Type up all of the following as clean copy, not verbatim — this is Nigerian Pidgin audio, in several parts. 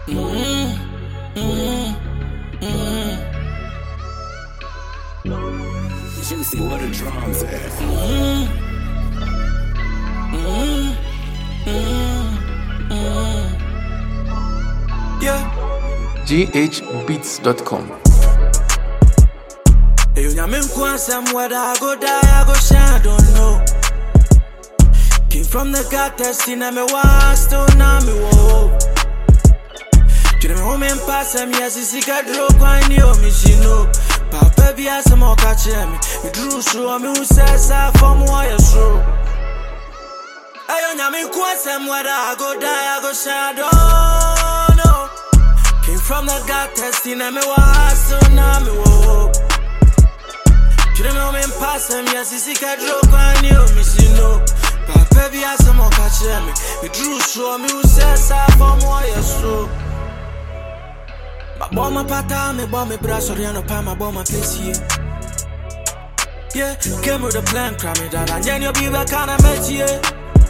Juicy, where the drums at? Yeah. GHbeats.com. You nyamin kwansam whether I go die, I go shine, I don't know. Came from the God testing, and me was still now me whoa. June me home and pass some years, it's got draw quite near me, she know. Papa be as a more catch me drew so me who says I from wire so. I nyamin kwansam whether I go die, I go shine, I don't know. Came from the God testing, and me was still now me whoa. June me home and pass some years, it's got draw quite near me, she know. Papa be as a more catch me drew so me who says I from wire so. But my pata, me bomb me brass or no palm, bomb my place here. Yeah, came with a plan, cram it down, and then you'll be back on a met here.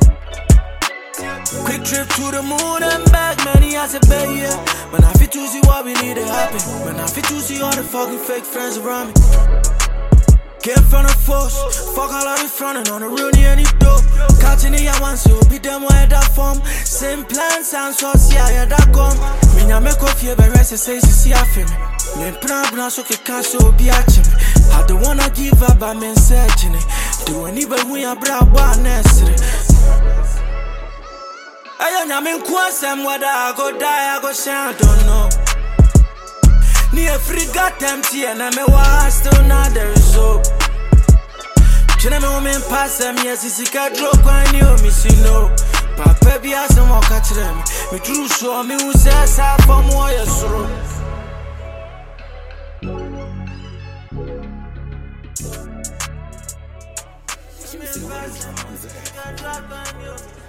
Quick trip to the moon and back, many as a bay, yeah. When I fit to see what we need to happen, when I fit to see all the fucking fake friends around me. Came from the force, fuck all of the front and on the real near any dope. Catching the yawan, so be them where that form. Same plan, sound so see I that come. Me na make coffee, but rest say see I feel me. Me plan so can so be atching me. I don't wanna give up, but men searching it. Do anybody when I brought one necessary. I don't know kwansam whether I go die, I go shine, I don't know. Near free got empty and I'm a was still not there is hope. China me woman pass some years, it's a drop when you miss you know. Papa be as a more catch them. Me true so me who says I from wire so.